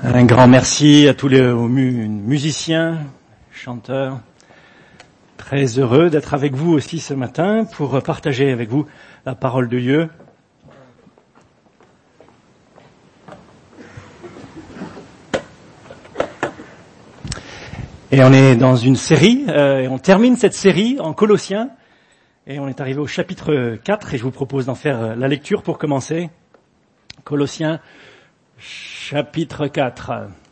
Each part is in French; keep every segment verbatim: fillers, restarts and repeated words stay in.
Un grand merci à tous les aux mu- musiciens, chanteurs. Très heureux d'être avec vous aussi ce matin pour partager avec vous la parole de Dieu. Et on est dans une série, euh, et on termine cette série en Colossiens, et on est arrivé au chapitre quatre, et je vous propose d'en faire la lecture pour commencer. Colossiens, chapitre quatre,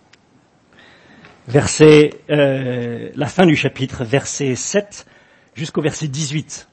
verset, euh, la fin du chapitre, verset sept jusqu'au verset dix-huit.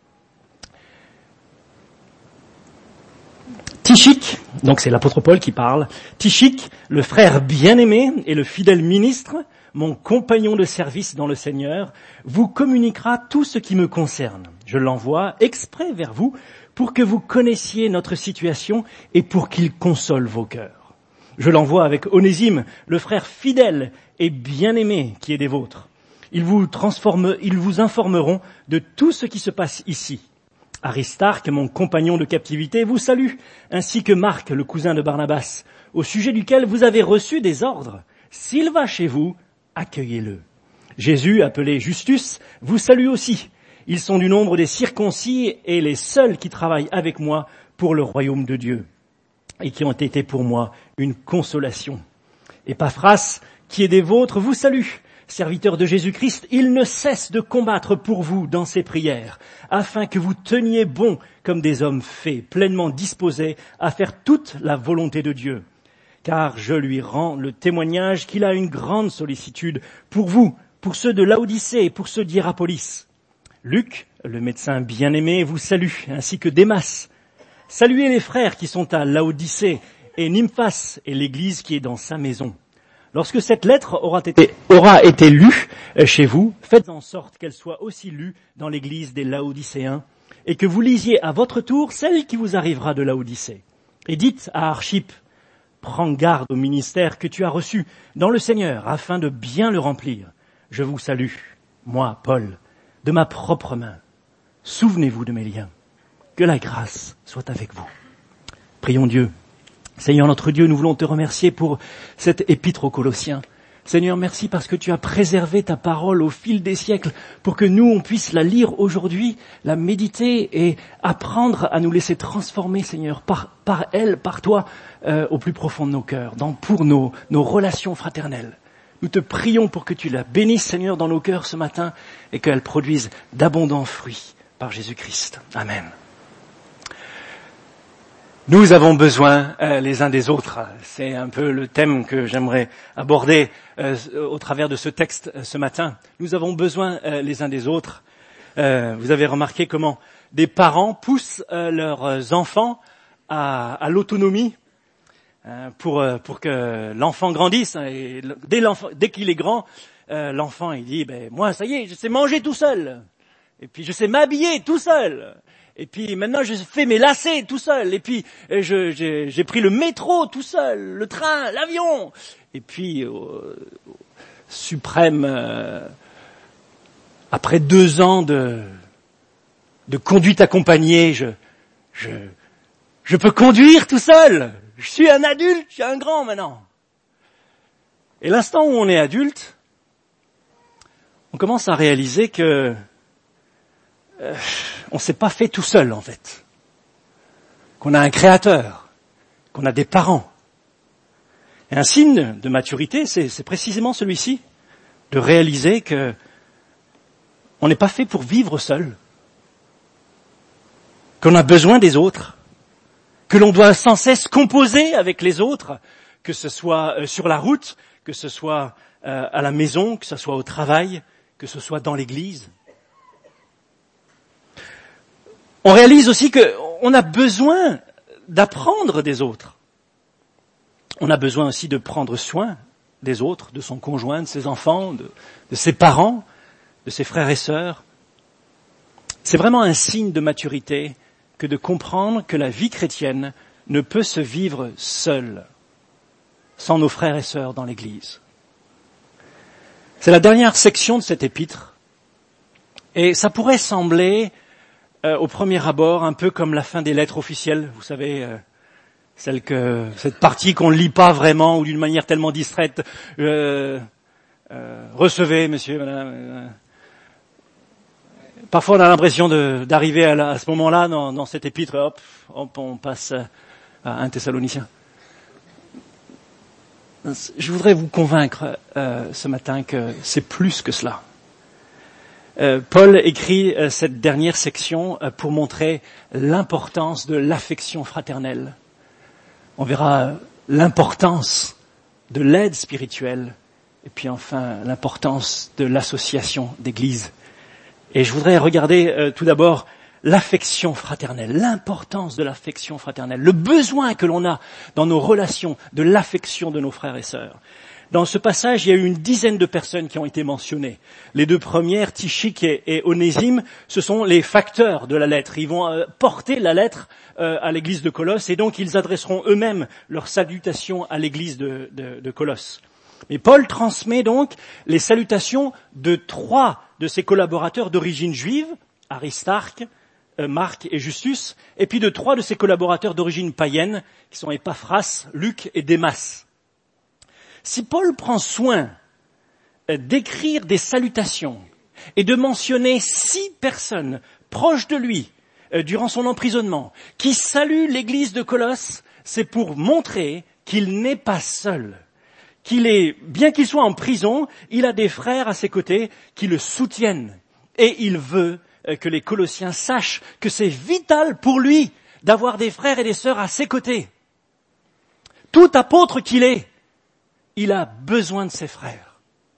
Tychik, donc c'est l'apôtre Paul qui parle, Tychik, le frère bien-aimé et le fidèle ministre, mon compagnon de service dans le Seigneur, vous communiquera tout ce qui me concerne. Je l'envoie exprès vers vous pour que vous connaissiez notre situation et pour qu'il console vos cœurs. Je l'envoie avec Onésime, le frère fidèle et bien-aimé qui est des vôtres. Ils vous transforment, ils vous informeront de tout ce qui se passe ici. Aristarque, mon compagnon de captivité, vous salue, ainsi que Marc, le cousin de Barnabas, au sujet duquel vous avez reçu des ordres. S'il va chez vous, accueillez-le. Jésus, appelé Justus, vous salue aussi. Ils sont du nombre des circoncis et les seuls qui travaillent avec moi pour le royaume de Dieu et qui ont été pour moi une consolation. Épaphras, qui est des vôtres, vous salue. Serviteur de Jésus-Christ, il ne cesse de combattre pour vous dans ses prières, afin que vous teniez bon comme des hommes faits, pleinement disposés à faire toute la volonté de Dieu. Car je lui rends le témoignage qu'il a une grande sollicitude pour vous, pour ceux de Laodicée et pour ceux d'Hiérapolis. Luc, le médecin bien-aimé, vous salue, ainsi que Démas. Saluez les frères qui sont à Laodicée et Nymphas et l'église qui est dans sa maison. Lorsque cette lettre aura été, aura été lue chez vous, faites en sorte qu'elle soit aussi lue dans l'église des Laodicéens et que vous lisiez à votre tour celle qui vous arrivera de Laodicée. Et dites à Archippe, prends garde au ministère que tu as reçu dans le Seigneur afin de bien le remplir. Je vous salue, moi, Paul, de ma propre main. Souvenez-vous de mes liens. Que la grâce soit avec vous. Prions Dieu. Seigneur notre Dieu, nous voulons te remercier pour cette épître aux Colossiens. Seigneur, merci parce que tu as préservé ta parole au fil des siècles pour que nous, on puisse la lire aujourd'hui, la méditer et apprendre à nous laisser transformer, Seigneur, par, par elle, par toi, euh, au plus profond de nos cœurs, dans, pour nos, nos relations fraternelles. Nous te prions pour que tu la bénisses, Seigneur, dans nos cœurs ce matin et qu'elle produise d'abondants fruits par Jésus-Christ. Amen. Nous avons besoin euh, les uns des autres. C'est un peu le thème que j'aimerais aborder euh, au travers de ce texte euh, ce matin. Nous avons besoin euh, les uns des autres. Euh, vous avez remarqué comment des parents poussent euh, leurs enfants à, à l'autonomie euh, pour euh, pour que l'enfant grandisse. Et dès l'enfant, dès qu'il est grand, euh, l'enfant il dit ben moi ça y est, je sais manger tout seul. Et puis je sais m'habiller tout seul. Et puis maintenant je fais mes lacets tout seul. Et puis je, j'ai, j'ai pris le métro tout seul, le train, l'avion. Et puis euh, suprême, euh, après deux ans de, de conduite accompagnée, je, je, je peux conduire tout seul. Je suis un adulte, je suis un grand maintenant. Et l'instant où on est adulte, on commence à réaliser que Euh, on s'est pas fait tout seul en fait, qu'on a un créateur, qu'on a des parents. Et un signe de maturité, c'est, c'est précisément celui-ci, de réaliser que on n'est pas fait pour vivre seul, qu'on a besoin des autres, que l'on doit sans cesse composer avec les autres, que ce soit euh, sur la route, que ce soit euh, à la maison, que ce soit au travail, que ce soit dans l'église. On réalise aussi qu'on a besoin d'apprendre des autres. On a besoin aussi de prendre soin des autres, de son conjoint, de ses enfants, de, de ses parents, de ses frères et sœurs. C'est vraiment un signe de maturité que de comprendre que la vie chrétienne ne peut se vivre seule, sans nos frères et sœurs dans l'Église. C'est la dernière section de cette épître, et ça pourrait sembler Euh, au premier abord, un peu comme la fin des lettres officielles, vous savez, euh, celle que cette partie qu'on ne lit pas vraiment ou d'une manière tellement distraite. Euh, euh, recevez, monsieur, madame. Euh, parfois, on a l'impression de, d'arriver à, la, à ce moment-là dans, dans cette épître. Hop, hop, on passe à un Thessalonicien. Je voudrais vous convaincre euh, ce matin que c'est plus que cela. Euh, Paul écrit euh, cette dernière section euh, pour montrer l'importance de l'affection fraternelle. On verra euh, l'importance de l'aide spirituelle et puis enfin l'importance de l'association d'église. Et je voudrais regarder euh, tout d'abord l'affection fraternelle, l'importance de l'affection fraternelle, le besoin que l'on a dans nos relations de l'affection de nos frères et sœurs. Dans ce passage, il y a eu une dizaine de personnes qui ont été mentionnées. Les deux premières, Tychik et, et Onésime, ce sont les facteurs de la lettre. Ils vont euh, porter la lettre euh, à l'église de Colosse et donc ils adresseront eux-mêmes leurs salutations à l'église de, de, de Colosse. Et Paul transmet donc les salutations de trois de ses collaborateurs d'origine juive, Aristarque, Marc et Justus, et puis de trois de ses collaborateurs d'origine païenne, qui sont Épaphras, Luc et Démas. Si Paul prend soin d'écrire des salutations et de mentionner six personnes proches de lui durant son emprisonnement, qui saluent l'église de Colosse, c'est pour montrer qu'il n'est pas seul, qu'il est, bien qu'il soit en prison, il a des frères à ses côtés qui le soutiennent, et il veut que les Colossiens sachent que c'est vital pour lui d'avoir des frères et des sœurs à ses côtés. Tout apôtre qu'il est, il a besoin de ses frères.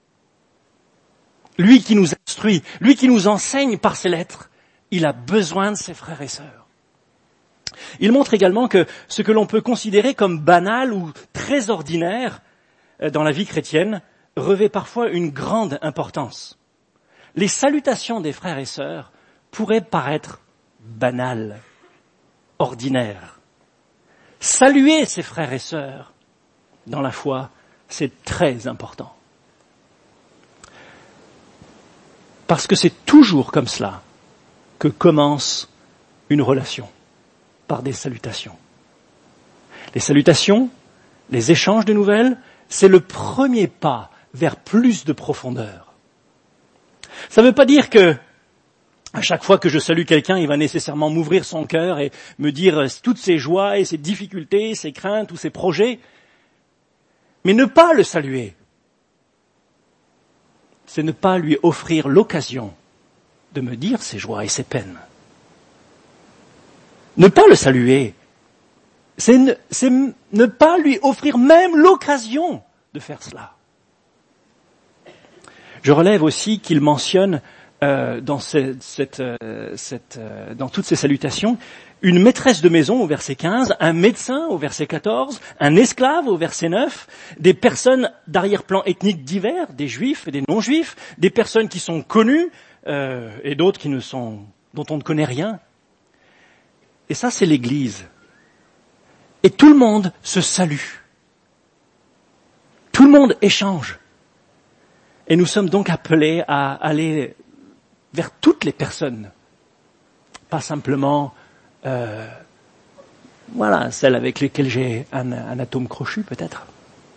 Lui qui nous instruit, lui qui nous enseigne par ses lettres, il a besoin de ses frères et sœurs. Il montre également que ce que l'on peut considérer comme banal ou très ordinaire dans la vie chrétienne revêt parfois une grande importance. Les salutations des frères et sœurs pourraient paraître banales, ordinaires. Saluer ses frères et sœurs dans la foi, c'est très important. Parce que c'est toujours comme cela que commence une relation, par des salutations. Les salutations, les échanges de nouvelles, c'est le premier pas vers plus de profondeur. Ça ne veut pas dire que à chaque fois que je salue quelqu'un, il va nécessairement m'ouvrir son cœur et me dire toutes ses joies et ses difficultés, ses craintes ou ses projets. Mais ne pas le saluer, c'est ne pas lui offrir l'occasion de me dire ses joies et ses peines. Ne pas le saluer, c'est ne, c'est ne pas lui offrir même l'occasion de faire cela. Je relève aussi qu'il mentionne euh, dans, cette, cette, euh, cette, euh, dans toutes ces salutations une maîtresse de maison au verset quinze, un médecin au verset quatorze, un esclave au verset neuf, des personnes d'arrière-plan ethnique divers, des juifs et des non-juifs, des personnes qui sont connues euh, et d'autres qui ne sont, dont on ne connaît rien. Et ça, c'est l'Église. Et tout le monde se salue. Tout le monde échange. Et nous sommes donc appelés à aller vers toutes les personnes, pas simplement euh, voilà, celles avec lesquelles j'ai un, un atome crochu peut-être.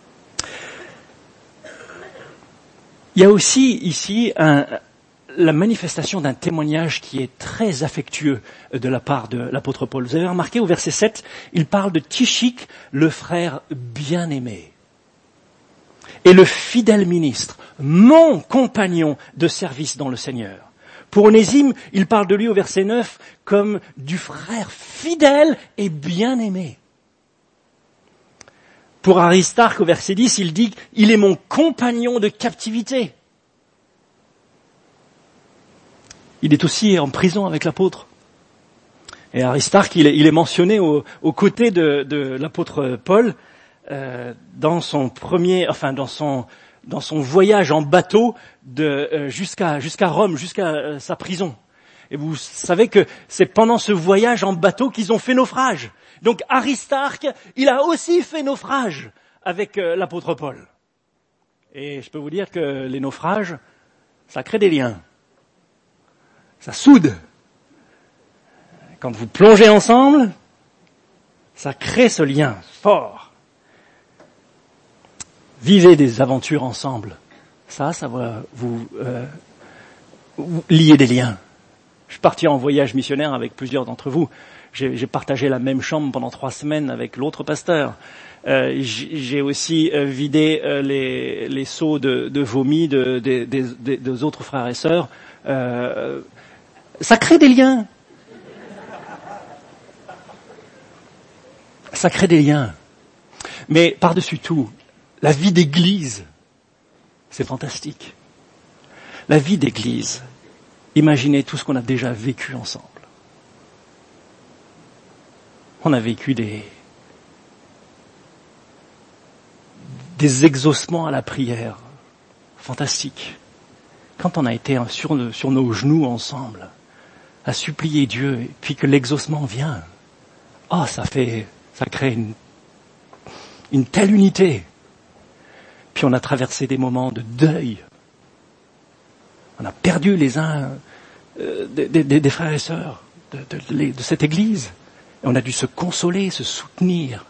Il y a aussi ici un, la manifestation d'un témoignage qui est très affectueux de la part de l'apôtre Paul. Vous avez remarqué au verset sept, il parle de Tychik, le frère bien-aimé. Et le fidèle ministre, mon compagnon de service dans le Seigneur. Pour Onésime, il parle de lui au verset neuf comme du frère fidèle et bien-aimé. Pour Aristarque, au verset dix, il dit « Il est mon compagnon de captivité ». Il est aussi en prison avec l'apôtre. Et Aristarque, il est, il est mentionné au, aux côtés de, de l'apôtre Paul, Euh, dans son premier, enfin dans son dans son voyage en bateau de euh, jusqu'à jusqu'à Rome, jusqu'à euh, sa prison. Et vous savez que c'est pendant ce voyage en bateau qu'ils ont fait naufrage. Donc Aristarque, il a aussi fait naufrage avec euh, l'apôtre Paul. Et je peux vous dire que les naufrages, ça crée des liens, ça soude. Quand vous plongez ensemble, Ça crée ce lien fort. Vivez des aventures ensemble. Ça, ça va vous, euh, vous lier des liens. Je suis parti en voyage missionnaire avec plusieurs d'entre vous. J'ai, j'ai partagé la même chambre pendant trois semaines avec l'autre pasteur. Euh, j'ai aussi euh, vidé euh, les, les seaux de, de vomi de, de, de, de, des autres frères et sœurs. Euh, ça crée des liens. Ça crée des liens. Mais par-dessus tout, la vie d'église, c'est fantastique. La vie d'église, imaginez tout ce qu'on a déjà vécu ensemble. On a vécu des, des exaucements à la prière. Fantastique. Quand on a été sur, sur nos genoux ensemble, à supplier Dieu, et puis que l'exaucement vient, oh, ça fait, ça crée une, une telle unité. Puis on a traversé des moments de deuil. On a perdu les uns euh, des, des, des frères et sœurs de, de, de cette église. Et on a dû se consoler, se soutenir.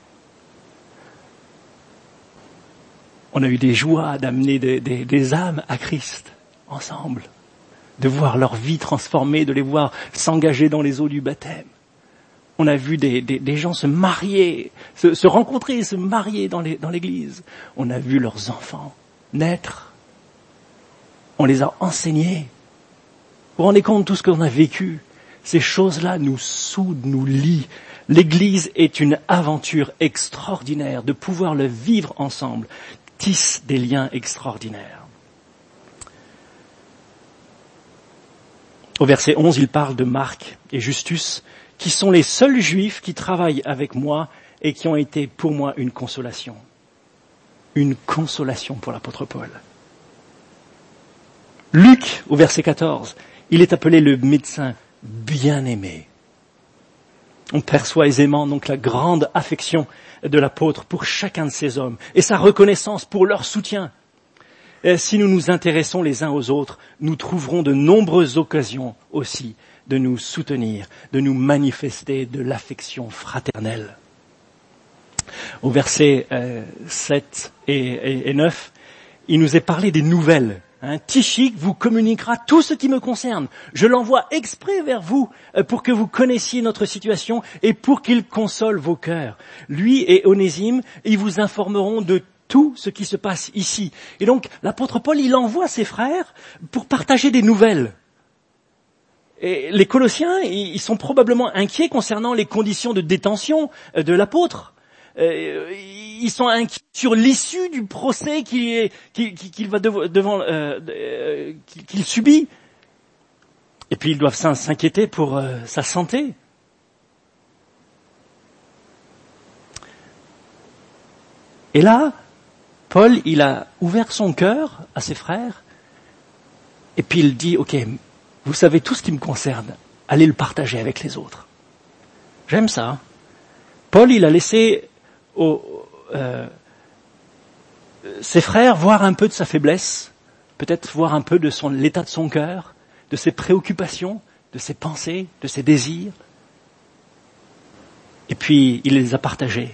On a eu des joies d'amener des, des, des âmes à Christ ensemble, de voir leur vie transformée, de les voir s'engager dans les eaux du baptême. On a vu des, des, des gens se marier, se, se rencontrer, se marier dans, les, dans l'église. On a vu leurs enfants naître. On les a enseignés. Vous vous rendez compte de tout ce qu'on a vécu? Ces choses-là nous soudent, nous lient. L'église est une aventure extraordinaire de pouvoir le vivre ensemble, tisse des liens extraordinaires. Au verset onze, il parle de Marc et Justus, qui sont les seuls juifs qui travaillent avec moi et qui ont été pour moi une consolation. Une consolation pour l'apôtre Paul. Luc, au verset quatorze, il est appelé le médecin bien-aimé. On perçoit aisément donc la grande affection de l'apôtre pour chacun de ces hommes et sa reconnaissance pour leur soutien. Et si nous nous intéressons les uns aux autres, nous trouverons de nombreuses occasions aussi de nous soutenir, de nous manifester de l'affection fraternelle. Au verset euh, sept et, et, et neuf, il nous est parlé des nouvelles. Hein, Tychik vous communiquera tout ce qui me concerne. Je l'envoie exprès vers vous euh, pour que vous connaissiez notre situation et pour qu'il console vos cœurs. Lui et Onésime, ils vous informeront de tout ce qui se passe ici. Et donc, l'apôtre Paul, il envoie ses frères pour partager des nouvelles. Et les Colossiens, ils sont probablement inquiets concernant les conditions de détention de l'apôtre. Ils sont inquiets sur l'issue du procès qu'il, est, qu'il, qu'il va devant, euh, qu'il subit. Et puis ils doivent s'inquiéter pour euh, sa santé. Et là, Paul, il a ouvert son cœur à ses frères. Et puis il dit, ok, vous savez tout ce qui me concerne, allez le partager avec les autres. J'aime ça. Paul, il a laissé aux, euh, ses frères voir un peu de sa faiblesse, peut-être voir un peu de son, l'état de son cœur, de ses préoccupations, de ses pensées, de ses désirs. Et puis, il les a partagés.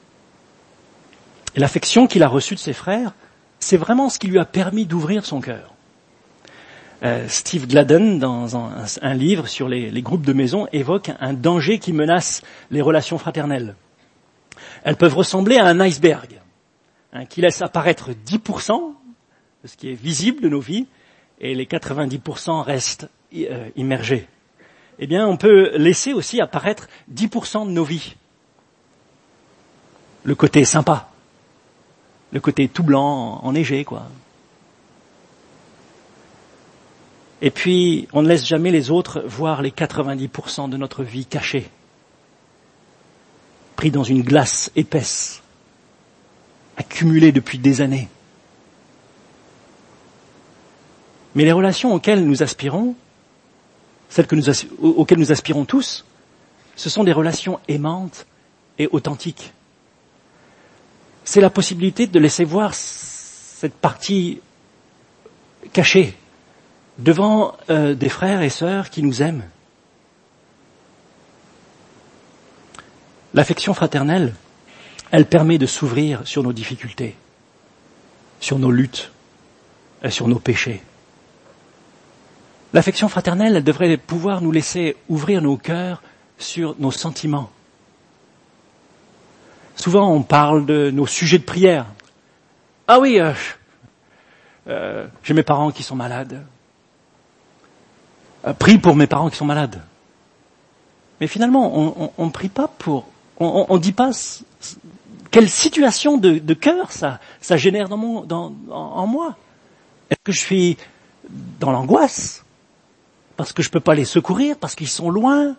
Et l'affection qu'il a reçue de ses frères, c'est vraiment ce qui lui a permis d'ouvrir son cœur. Euh, Steve Gladden, dans un, un livre sur les, les groupes de maison, évoque un danger qui menace les relations fraternelles. Elles peuvent ressembler à un iceberg, hein, qui laisse apparaître dix pour cent de ce qui est visible de nos vies, et les quatre-vingt-dix pour cent restent euh, immergés. Eh bien, on peut laisser aussi apparaître dix pour cent de nos vies. Le côté sympa, le côté tout blanc, enneigé, quoi. Et puis, on ne laisse jamais les autres voir les quatre-vingt-dix pour cent de notre vie cachée, pris dans une glace épaisse, accumulée depuis des années. Mais les relations auxquelles nous aspirons, celles que nous as- auxquelles nous aspirons tous, ce sont des relations aimantes et authentiques. C'est la possibilité de laisser voir cette partie cachée devant euh, des frères et sœurs qui nous aiment. L'affection fraternelle, elle permet de s'ouvrir sur nos difficultés, sur nos luttes, et sur nos péchés. L'affection fraternelle, elle devrait pouvoir nous laisser ouvrir nos cœurs sur nos sentiments. Souvent, on parle de nos sujets de prière. Ah oui, euh, euh, j'ai mes parents qui sont malades. Euh, prie pour mes parents qui sont malades. Mais finalement, on ne prie pas pour... On ne dit pas c- c- quelle situation de, de cœur ça, ça génère dans mon, dans, en, en moi. Est-ce que je suis dans l'angoisse parce que je ne peux pas les secourir, parce qu'ils sont loin,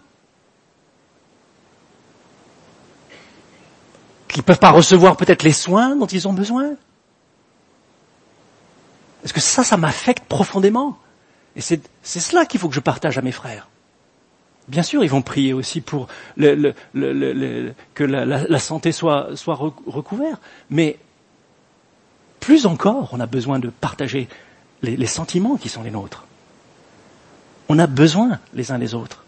qu'ils ne peuvent pas recevoir peut-être les soins dont ils ont besoin? Est-ce que ça, ça m'affecte profondément? Et c'est, c'est cela qu'il faut que je partage à mes frères. Bien sûr, ils vont prier aussi pour le, le, le, le, le, que la, la, la santé soit, soit recouverte. Mais plus encore, on a besoin de partager les, les sentiments qui sont les nôtres. On a besoin les uns des autres.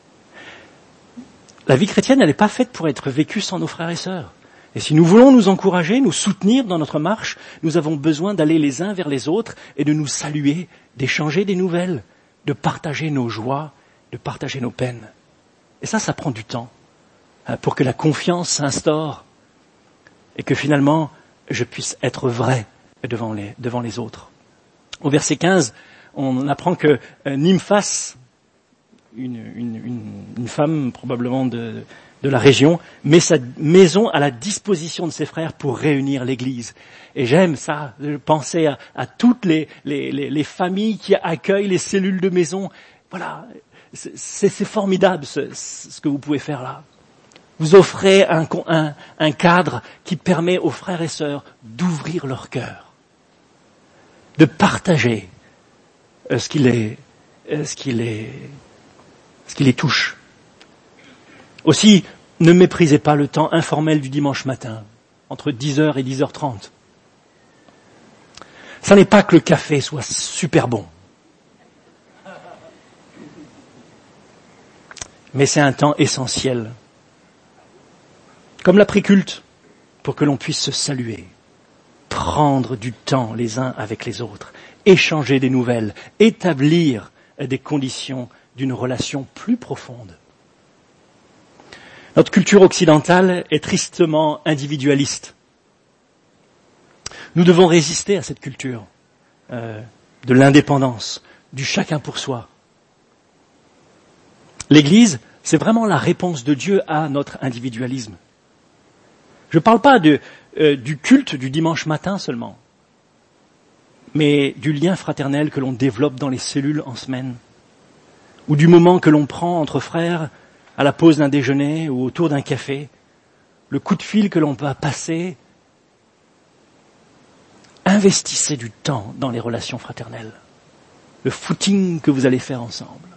La vie chrétienne, elle n'est pas faite pour être vécue sans nos frères et sœurs. Et si nous voulons nous encourager, nous soutenir dans notre marche, nous avons besoin d'aller les uns vers les autres et de nous saluer, d'échanger des nouvelles, de partager nos joies, de partager nos peines. Et ça, ça prend du temps pour que la confiance s'instaure et que finalement, je puisse être vrai devant les, devant les autres. Au verset quinze, on apprend que Nymphas, une, une, une, une femme probablement de, de la région, met sa maison à la disposition de ses frères pour réunir l'Église. Et j'aime ça, penser à, à toutes les, les, les, les familles qui accueillent les cellules de maison. Voilà, c'est, c'est, c'est formidable ce, ce que vous pouvez faire là. Vous offrez un, un, un cadre qui permet aux frères et sœurs d'ouvrir leur cœur, de partager ce qui les, ce qui les, ce qui les touche. Aussi, ne méprisez pas le temps informel du dimanche matin, entre dix heures et dix heures trente. Ça n'est pas que le café soit super bon, mais c'est un temps essentiel, comme l'après-culte, pour que l'on puisse se saluer, prendre du temps les uns avec les autres, échanger des nouvelles, établir des conditions d'une relation plus profonde. Notre culture occidentale est tristement individualiste. Nous devons résister à cette culture euh, de l'indépendance, du chacun pour soi. L'Église, c'est vraiment la réponse de Dieu à notre individualisme. Je ne parle pas de, euh, du culte du dimanche matin seulement, mais du lien fraternel que l'on développe dans les cellules en semaine, ou du moment que l'on prend entre frères à la pause d'un déjeuner ou autour d'un café, le coup de fil que l'on va passer. Investissez du temps dans les relations fraternelles, le footing que vous allez faire ensemble.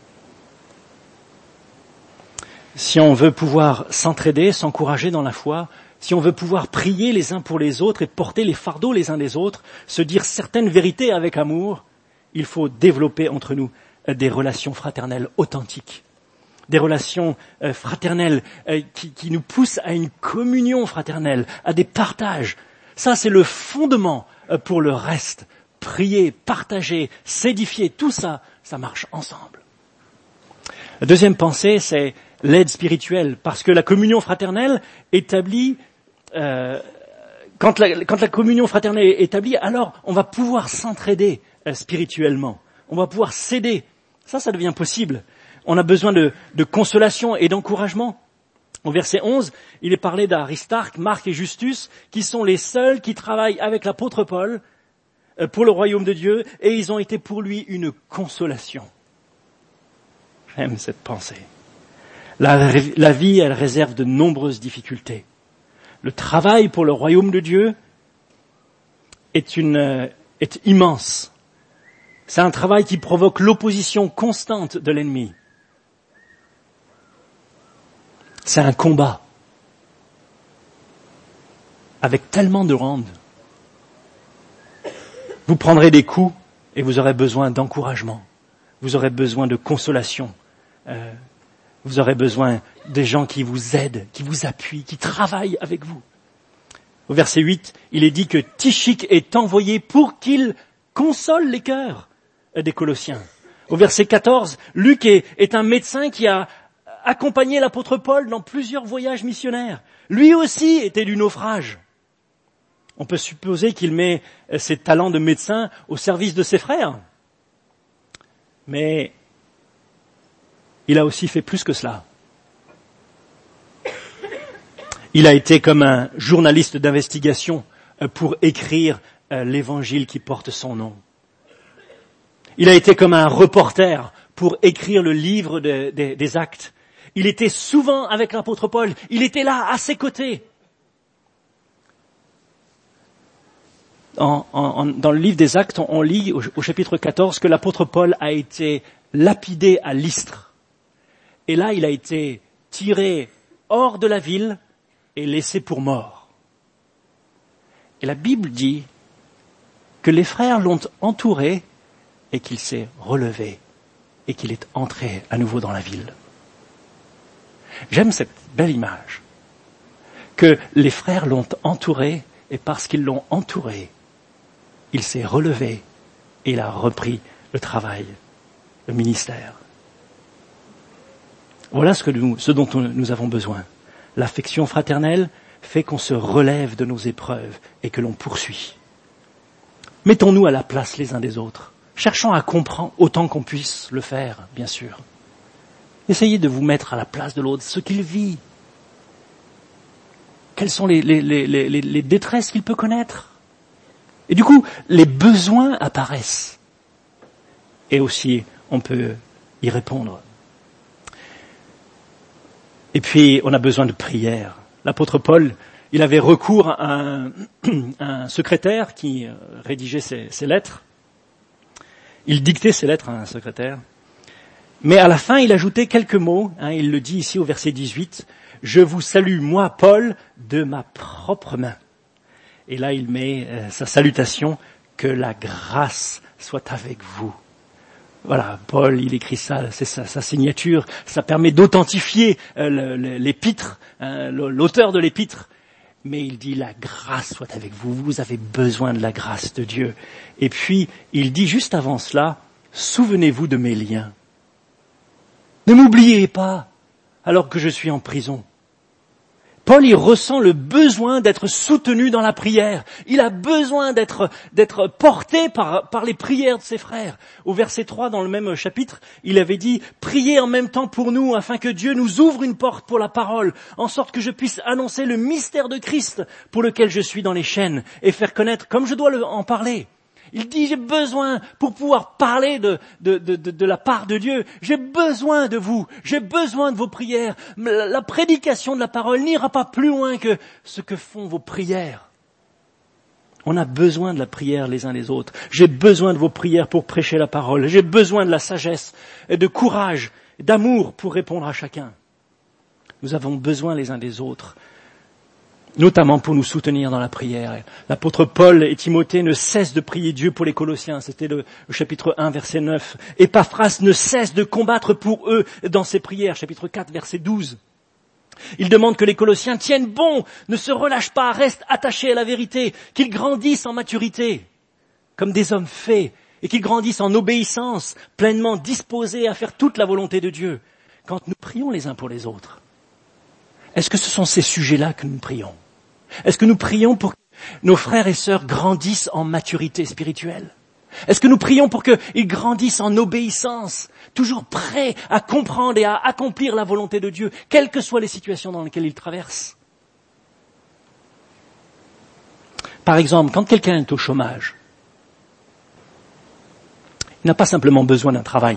Si on veut pouvoir s'entraider, s'encourager dans la foi, si on veut pouvoir prier les uns pour les autres et porter les fardeaux les uns des autres, se dire certaines vérités avec amour, il faut développer entre nous des relations fraternelles authentiques, des relations euh, fraternelles euh, qui, qui nous poussent à une communion fraternelle, à des partages. Ça, c'est le fondement euh, pour le reste. Prier, partager, s'édifier, tout ça, ça marche ensemble. La deuxième pensée, c'est l'aide spirituelle, parce que la communion fraternelle établit, euh, quand, la, quand la communion fraternelle est établie, alors on va pouvoir s'entraider euh, spirituellement, on va pouvoir s'aider. Ça, ça devient possible. On a besoin de, de consolation et d'encouragement. Au verset onze, il est parlé d'Aristarque, Marc et Justus, qui sont les seuls qui travaillent avec l'apôtre Paul euh, pour le royaume de Dieu, et ils ont été pour lui une consolation. J'aime cette pensée. La, la vie, elle réserve de nombreuses difficultés. Le travail pour le royaume de Dieu est, une, est immense. C'est un travail qui provoque l'opposition constante de l'ennemi. C'est un combat avec tellement de rondes. Vous prendrez des coups et vous aurez besoin d'encouragement. Vous aurez besoin de consolation. Euh, Vous aurez besoin des gens qui vous aident, qui vous appuient, qui travaillent avec vous. Au verset huit, il est dit que Tychik est envoyé pour qu'il console les cœurs des Colossiens. Au verset quatorze, Luc est, est un médecin qui a accompagné l'apôtre Paul dans plusieurs voyages missionnaires. Lui aussi était du naufrage. On peut supposer qu'il met ses talents de médecin au service de ses frères. Mais il a aussi fait plus que cela. Il a été comme un journaliste d'investigation pour écrire l'évangile qui porte son nom. Il a été comme un reporter pour écrire le livre de, de, des actes. Il était souvent avec l'apôtre Paul. Il était là, à ses côtés. En, en, dans le livre des actes, on lit au, au chapitre quatorze que l'apôtre Paul a été lapidé à Lystre. Et là, il a été tiré hors de la ville et laissé pour mort. Et la Bible dit que les frères l'ont entouré et qu'il s'est relevé et qu'il est entré à nouveau dans la ville. J'aime cette belle image, que les frères l'ont entouré et parce qu'ils l'ont entouré, il s'est relevé et il a repris le travail, le ministère. Voilà ce, que nous, ce dont nous avons besoin. L'affection fraternelle fait qu'on se relève de nos épreuves et que l'on poursuit. Mettons-nous à la place les uns des autres. Cherchons à comprendre autant qu'on puisse le faire, bien sûr. Essayez de vous mettre à la place de l'autre, ce qu'il vit. Quelles sont les, les, les, les, les détresses qu'il peut connaître. Et du coup, les besoins apparaissent. Et aussi, on peut y répondre. Et puis, on a besoin de prière. L'apôtre Paul, il avait recours à un, un secrétaire qui rédigeait ses, ses lettres. Il dictait ses lettres à un secrétaire. Mais à la fin, il ajoutait quelques mots. Hein, il le dit ici au verset dix-huit. « Je vous salue, moi, Paul, de ma propre main. » Et là, il met euh, sa salutation. « Que la grâce soit avec vous. » Voilà, Paul, il écrit ça, c'est sa, sa signature. Ça permet d'authentifier euh, le, le, l'épître, hein, l'auteur de l'épître. Mais il dit, la grâce soit avec vous. Vous avez besoin de la grâce de Dieu. Et puis, il dit juste avant cela, souvenez-vous de mes liens. Ne m'oubliez pas, alors que je suis en prison. Paul, il ressent le besoin d'être soutenu dans la prière. Il a besoin d'être, d'être porté par, par les prières de ses frères. Au verset trois, dans le même chapitre, il avait dit, priez en même temps pour nous, afin que Dieu nous ouvre une porte pour la parole, en sorte que je puisse annoncer le mystère de Christ, pour lequel je suis dans les chaînes, et faire connaître comme je dois le, en parler. Il dit, j'ai besoin, pour pouvoir parler de, de, de, de, de la part de Dieu, j'ai besoin de vous, j'ai besoin de vos prières. La, la prédication de la parole n'ira pas plus loin que ce que font vos prières. On a besoin de la prière les uns les autres. J'ai besoin de vos prières pour prêcher la parole. J'ai besoin de la sagesse, et de courage, d'amour pour répondre à chacun. Nous avons besoin les uns des autres, notamment pour nous soutenir dans la prière. L'apôtre Paul et Timothée ne cessent de prier Dieu pour les Colossiens. C'était le, le chapitre un, verset neuf. Épaphras ne cesse de combattre pour eux dans ses prières. Chapitre quatre, verset douze. Il demande que les Colossiens tiennent bon, ne se relâchent pas, restent attachés à la vérité, qu'ils grandissent en maturité, comme des hommes faits, et qu'ils grandissent en obéissance, pleinement disposés à faire toute la volonté de Dieu. Quand nous prions les uns pour les autres, est-ce que ce sont ces sujets-là que nous prions ? Est-ce que nous prions pour que nos frères et sœurs grandissent en maturité spirituelle ? Est-ce que nous prions pour qu'ils grandissent en obéissance, toujours prêts à comprendre et à accomplir la volonté de Dieu, quelles que soient les situations dans lesquelles ils traversent ? Par exemple, quand quelqu'un est au chômage, il n'a pas simplement besoin d'un travail.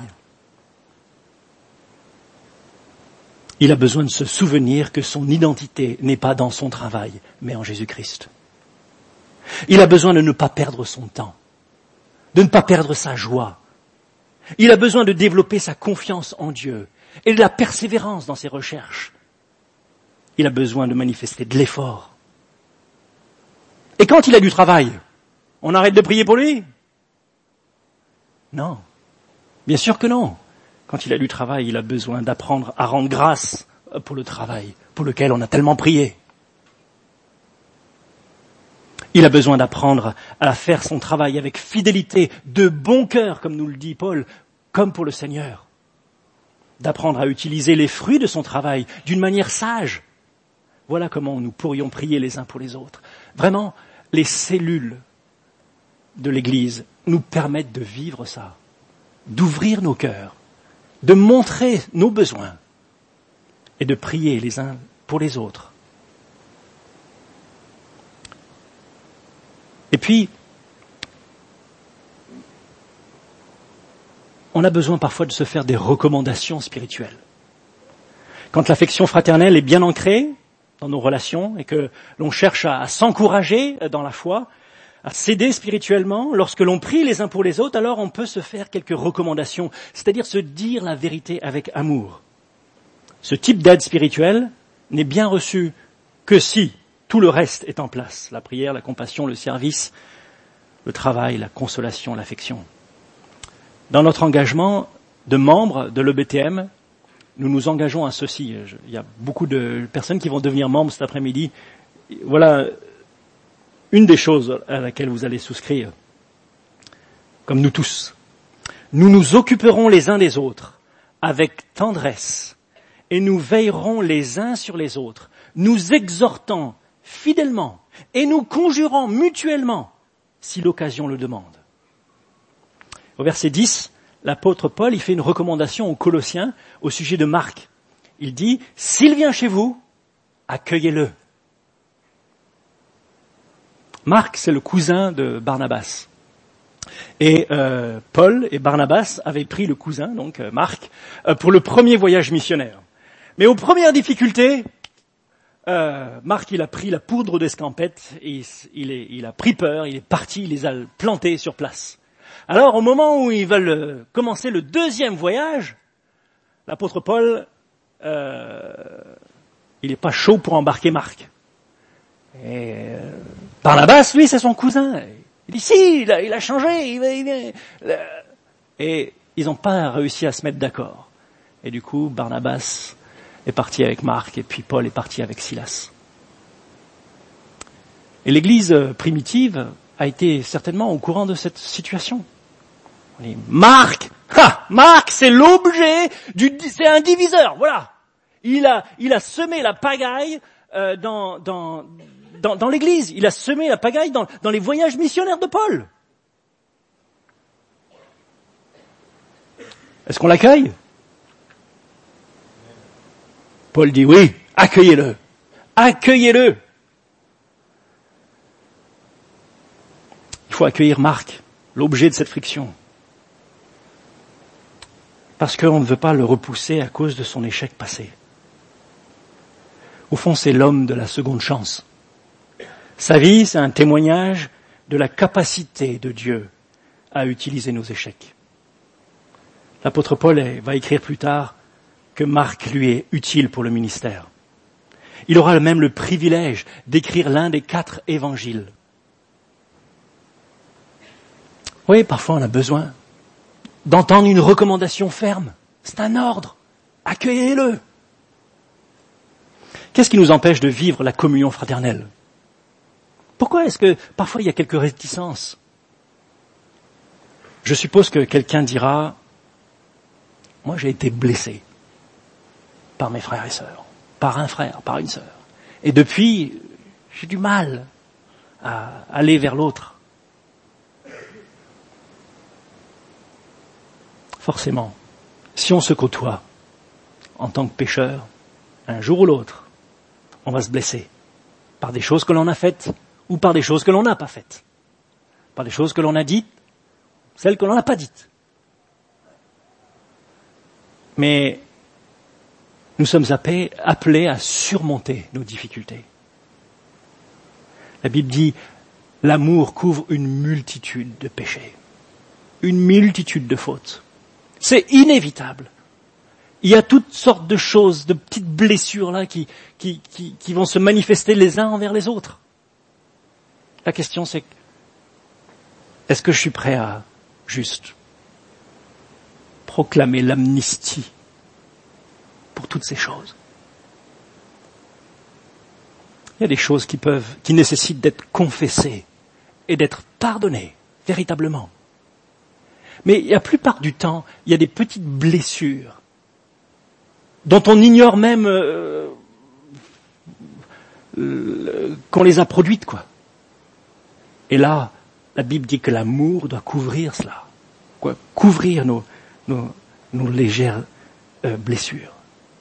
Il a besoin de se souvenir que son identité n'est pas dans son travail, mais en Jésus-Christ. Il a besoin de ne pas perdre son temps, de ne pas perdre sa joie. Il a besoin de développer sa confiance en Dieu et de la persévérance dans ses recherches. Il a besoin de manifester de l'effort. Et quand il a du travail, on arrête de prier pour lui ? Non, bien sûr que non. Quand il a du travail, il a besoin d'apprendre à rendre grâce pour le travail, pour lequel on a tellement prié. Il a besoin d'apprendre à faire son travail avec fidélité, de bon cœur, comme nous le dit Paul, comme pour le Seigneur. D'apprendre à utiliser les fruits de son travail d'une manière sage. Voilà comment nous pourrions prier les uns pour les autres. Vraiment, les cellules de l'Église nous permettent de vivre ça, d'ouvrir nos cœurs, de montrer nos besoins et de prier les uns pour les autres. Et puis, on a besoin parfois de se faire des recommandations spirituelles. Quand l'affection fraternelle est bien ancrée dans nos relations et que l'on cherche à, à s'encourager dans la foi, à s'aider spirituellement, lorsque l'on prie les uns pour les autres, alors on peut se faire quelques recommandations, c'est-à-dire se dire la vérité avec amour. Ce type d'aide spirituelle n'est bien reçu que si tout le reste est en place. La prière, la compassion, le service, le travail, la consolation, l'affection. Dans notre engagement de membres de l'E B T M, nous nous engageons à ceci. Il y a beaucoup de personnes qui vont devenir membres cet après-midi. Voilà une des choses à laquelle vous allez souscrire, comme nous tous. Nous nous occuperons les uns des autres avec tendresse et nous veillerons les uns sur les autres, nous exhortant fidèlement et nous conjurant mutuellement si l'occasion le demande. Au verset dix, l'apôtre Paul, il fait une recommandation aux Colossiens au sujet de Marc. Il dit, s'il vient chez vous, accueillez-le. Marc, c'est le cousin de Barnabas. Et euh, Paul et Barnabas avaient pris le cousin, donc euh, Marc, euh, pour le premier voyage missionnaire. Mais aux premières difficultés, euh, Marc, il a pris la poudre d'escampette, et il, est, il a pris peur, il est parti, il les a plantés sur place. Alors, au moment où ils veulent commencer le deuxième voyage, l'apôtre Paul, euh, il n'est pas chaud pour embarquer Marc. Et euh, Barnabas, lui, c'est son cousin. Il dit, si, il a, il a changé. Il, il, il, et ils n'ont pas réussi à se mettre d'accord. Et du coup, Barnabas est parti avec Marc, et puis Paul est parti avec Silas. Et l'Église primitive a été certainement au courant de cette situation. On dit, Marc, ha, Marc, c'est l'objet du, c'est un diviseur, voilà. Il a, il a semé la pagaille euh, dans, dans, dans, dans l'Église. Il a semé la pagaille dans, dans les voyages missionnaires de Paul. Est-ce qu'on l'accueille? Paul dit oui, accueillez-le, accueillez-le. Il faut accueillir Marc, l'objet de cette friction. Parce qu'on ne veut pas le repousser à cause de son échec passé. Au fond, c'est l'homme de la seconde chance. Sa vie, c'est un témoignage de la capacité de Dieu à utiliser nos échecs. L'apôtre Paul va écrire plus tard que Marc lui est utile pour le ministère. Il aura même le privilège d'écrire l'un des quatre évangiles. Oui, parfois on a besoin d'entendre une recommandation ferme. C'est un ordre. Accueillez-le. Qu'est-ce qui nous empêche de vivre la communion fraternelle? Pourquoi est-ce que parfois il y a quelques réticences? Je suppose que quelqu'un dira, moi j'ai été blessé par mes frères et sœurs, par un frère, par une sœur. Et depuis, j'ai du mal à aller vers l'autre. Forcément, si on se côtoie en tant que pécheur, un jour ou l'autre, on va se blesser par des choses que l'on a faites ou par des choses que l'on n'a pas faites, par des choses que l'on a dites, celles que l'on n'a pas dites. Mais nous sommes appelés à surmonter nos difficultés. La Bible dit, l'amour couvre une multitude de péchés, une multitude de fautes. C'est inévitable. Il y a toutes sortes de choses, de petites blessures là qui, qui, qui, qui vont se manifester les uns envers les autres. La question c'est, est-ce que je suis prêt à juste proclamer l'amnistie pour toutes ces choses. Il y a des choses qui peuvent, qui nécessitent d'être confessées et d'être pardonnées, véritablement. Mais la plupart du temps, il y a des petites blessures dont on ignore même euh, euh, qu'on les a produites, quoi. Et là, la Bible dit que l'amour doit couvrir cela, quoi, couvrir nos, nos, nos légères euh, blessures.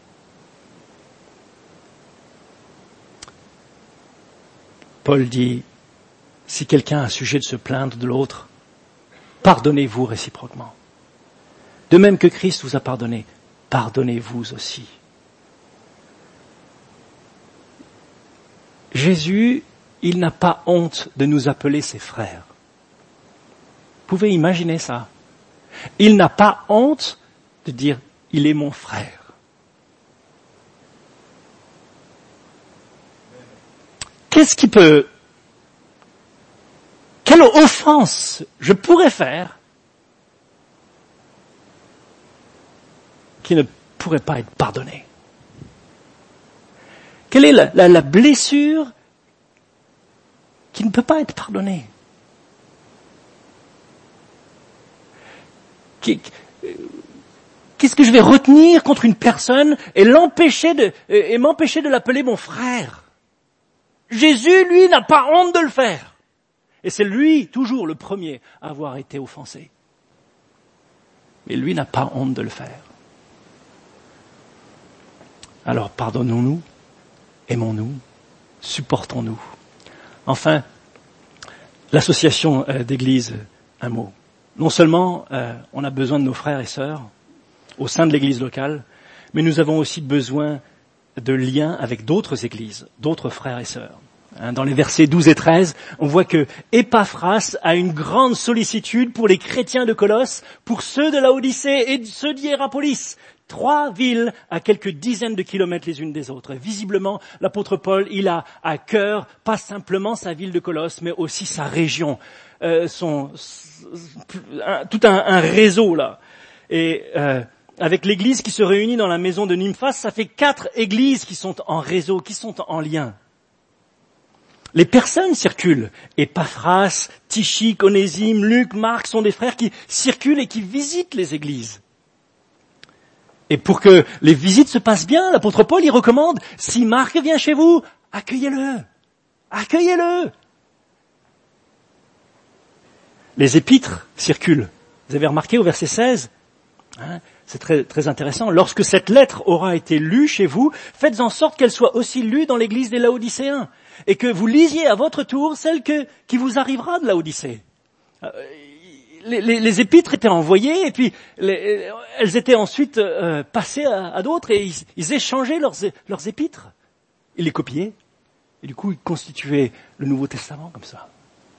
Paul dit, si quelqu'un a sujet de se plaindre de l'autre, pardonnez-vous réciproquement. De même que Christ vous a pardonné, pardonnez-vous aussi. Jésus, il n'a pas honte de nous appeler ses frères. Vous pouvez imaginer ça. Il n'a pas honte de dire, il est mon frère. Qu'est-ce qui peut, quelle offense je pourrais faire qui ne pourrait pas être pardonnée? Quelle est la, la, la blessure qui ne peut pas être pardonnée? Qu'est-ce que je vais retenir contre une personne et l'empêcher de, et m'empêcher de l'appeler mon frère? Jésus, lui, n'a pas honte de le faire. Et c'est lui, toujours le premier, à avoir été offensé. Mais lui n'a pas honte de le faire. Alors pardonnons-nous, aimons-nous, supportons-nous. Enfin, l'association euh, d'église, un mot. Non seulement euh, on a besoin de nos frères et sœurs au sein de l'église locale, mais nous avons aussi besoin de liens avec d'autres églises, d'autres frères et sœurs. Dans les versets douze et treize, on voit que Épaphras a une grande sollicitude pour les chrétiens de Colosse, pour ceux de Laodicée et ceux d'Hiérapolis. Trois villes à quelques dizaines de kilomètres les unes des autres. Et visiblement, l'apôtre Paul, il a à cœur pas simplement sa ville de Colosse, mais aussi sa région, euh, son, un, tout un, un réseau là. Et euh, avec l'église qui se réunit dans la maison de Nymphas, ça fait quatre églises qui sont en réseau, qui sont en lien. Les personnes circulent. Épaphras, Tychik, Onésime, Luc, Marc sont des frères qui circulent et qui visitent les églises. Et pour que les visites se passent bien, l'apôtre Paul, il recommande, si Marc vient chez vous, accueillez-le. Accueillez-le. Les épîtres circulent. Vous avez remarqué au verset seize, hein, c'est très, très intéressant. Lorsque cette lettre aura été lue chez vous, faites en sorte qu'elle soit aussi lue dans l'église des Laodicéens. Et que vous lisiez à votre tour celle que, qui vous arrivera de Laodicée. Euh, les, les, les épîtres étaient envoyées et puis les, elles étaient ensuite euh, passées à, à d'autres et ils, ils échangeaient leurs, leurs épîtres. Ils les copiaient et du coup ils constituaient le Nouveau Testament comme ça.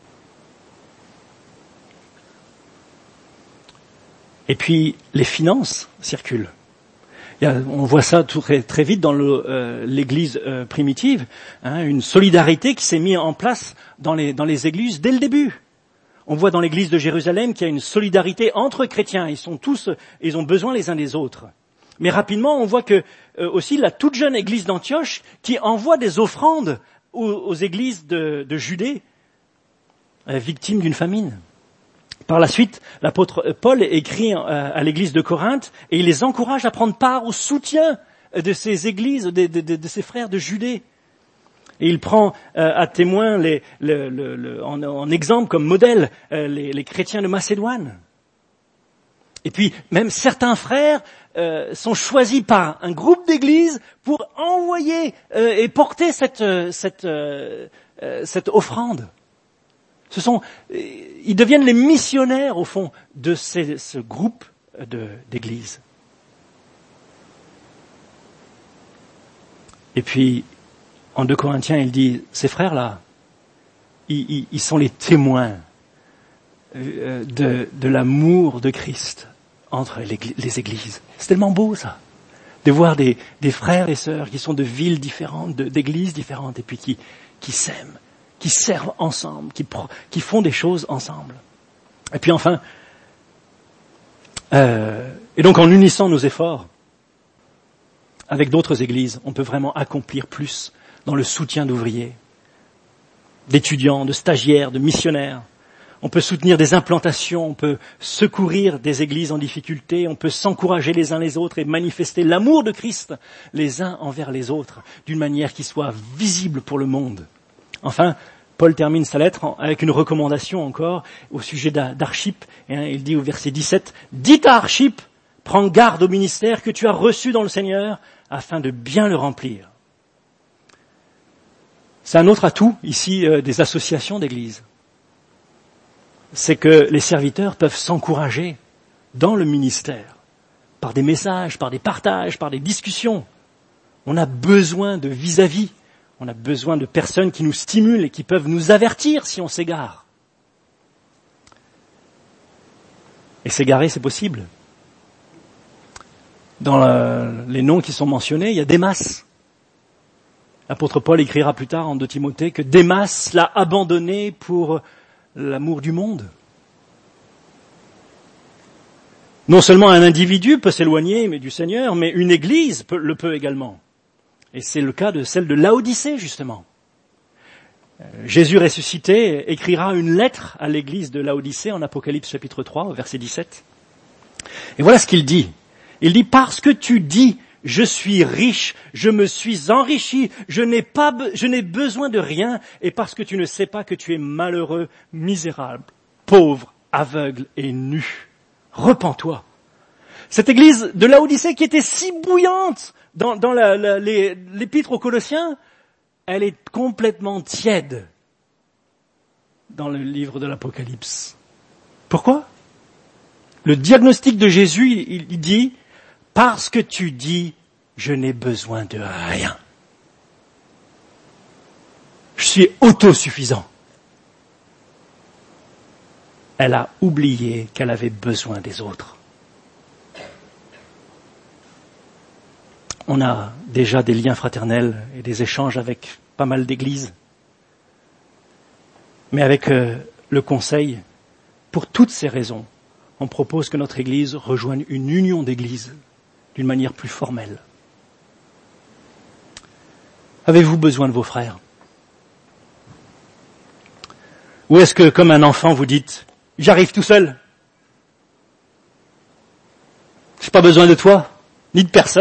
Et puis les finances circulent. On voit ça très, très vite dans le, euh, l'église euh, primitive, hein, une solidarité qui s'est mise en place dans les, dans les églises dès le début. On voit dans l'église de Jérusalem qu'il y a une solidarité entre chrétiens. Ils sont tous, ils ont besoin les uns des autres. Mais rapidement, on voit que euh, aussi la toute jeune église d'Antioche qui envoie des offrandes aux, aux églises de, de Judée, euh, victimes d'une famine. Par la suite, l'apôtre Paul écrit à l'église de Corinthe et il les encourage à prendre part au soutien de ces églises, de, de, de, de ces frères de Judée. Et il prend à témoin, les, le, le, le, en, en exemple, comme modèle, les, les chrétiens de Macédoine. Et puis, même certains frères euh, sont choisis par un groupe d'églises pour envoyer euh, et porter cette, cette, euh, cette offrande. Ce sont, ils deviennent les missionnaires, au fond, de ces, ce groupe de, d'églises. Et puis, en deux Corinthiens, il dit, ces frères-là, ils, ils, ils sont les témoins de, de l'amour de Christ entre les, les églises. C'est tellement beau, ça, de voir des, des frères et sœurs qui sont de villes différentes, de, d'églises différentes, et puis qui, qui s'aiment, qui servent ensemble, qui, qui font des choses ensemble. Et puis enfin, euh, Et donc en unissant nos efforts avec d'autres églises, on peut vraiment accomplir plus dans le soutien d'ouvriers, d'étudiants, de stagiaires, de missionnaires. On peut soutenir des implantations, on peut secourir des églises en difficulté, on peut s'encourager les uns les autres et manifester l'amour de Christ les uns envers les autres d'une manière qui soit visible pour le monde. Enfin, Paul termine sa lettre avec une recommandation encore au sujet d'Archippe. Il dit au verset dix-sept, « Dites à Archippe, prends garde au ministère que tu as reçu dans le Seigneur afin de bien le remplir. » C'est un autre atout ici euh, des associations d'églises. C'est que les serviteurs peuvent s'encourager dans le ministère, par des messages, par des partages, par des discussions. On a besoin de vis-à-vis, on a besoin de personnes qui nous stimulent et qui peuvent nous avertir si on s'égare. Et s'égarer, c'est possible. Dans le, les noms qui sont mentionnés, il y a Démas. L'apôtre Paul écrira plus tard en deux Timothée que Démas l'a abandonné pour l'amour du monde. Non seulement un individu peut s'éloigner mais du Seigneur, mais une église peut, le peut également. Et c'est le cas de celle de Laodicée, justement. Jésus ressuscité écrira une lettre à l'église de Laodicée en Apocalypse chapitre trois, au verset dix-sept. Et voilà ce qu'il dit. Il dit, parce que tu dis, je suis riche, je me suis enrichi, je n'ai pas, je n'ai besoin de rien, et parce que tu ne sais pas que tu es malheureux, misérable, pauvre, aveugle et nu. Repens-toi. Cette église de Laodicée qui était si bouillante dans, dans la, la, les, l'épître aux Colossiens, elle est complètement tiède dans le livre de l'Apocalypse. Pourquoi? Le diagnostic de Jésus, il, il dit, parce que tu dis, je n'ai besoin de rien. Je suis autosuffisant. Elle a oublié qu'elle avait besoin des autres. On a déjà des liens fraternels et des échanges avec pas mal d'églises. Mais avec euh, le Conseil, pour toutes ces raisons, on propose que notre Église rejoigne une union d'églises d'une manière plus formelle. Avez-vous besoin de vos frères? Ou est-ce que, comme un enfant, vous dites « J'arrive tout seul. Je n'ai pas besoin de toi, ni de personne. »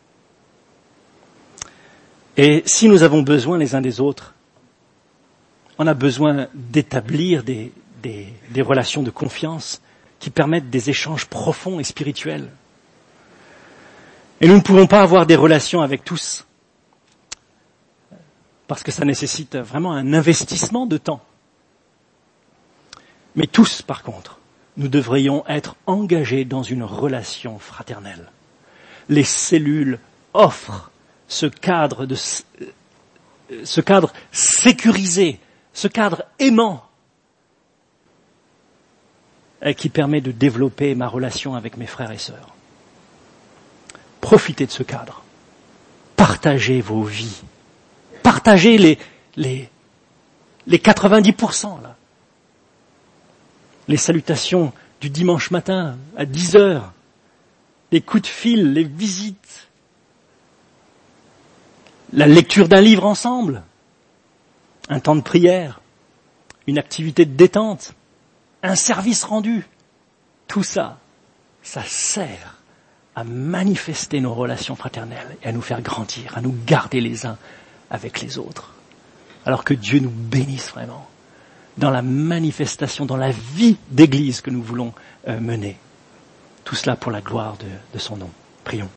Et si nous avons besoin les uns des autres, on a besoin d'établir des, des, des relations de confiance qui permettent des échanges profonds et spirituels. Et nous ne pouvons pas avoir des relations avec tous, parce que ça nécessite vraiment un investissement de temps. Mais tous, par contre, nous devrions être engagés dans une relation fraternelle. Les cellules offrent ce cadre, de, ce cadre sécurisé, ce cadre aimant, qui permet de développer ma relation avec mes frères et sœurs. Profitez de ce cadre. Partagez vos vies. Partagez les, les, les quatre-vingt-dix pour cent, là. Les salutations du dimanche matin à dix heures, les coups de fil, les visites, la lecture d'un livre ensemble, un temps de prière, une activité de détente, un service rendu. Tout ça, ça sert à manifester nos relations fraternelles et à nous faire grandir, à nous garder les uns avec les autres. Alors que Dieu nous bénisse vraiment dans la manifestation, dans la vie d'église que nous voulons euh, mener. Tout cela pour la gloire de, de son nom. Prions.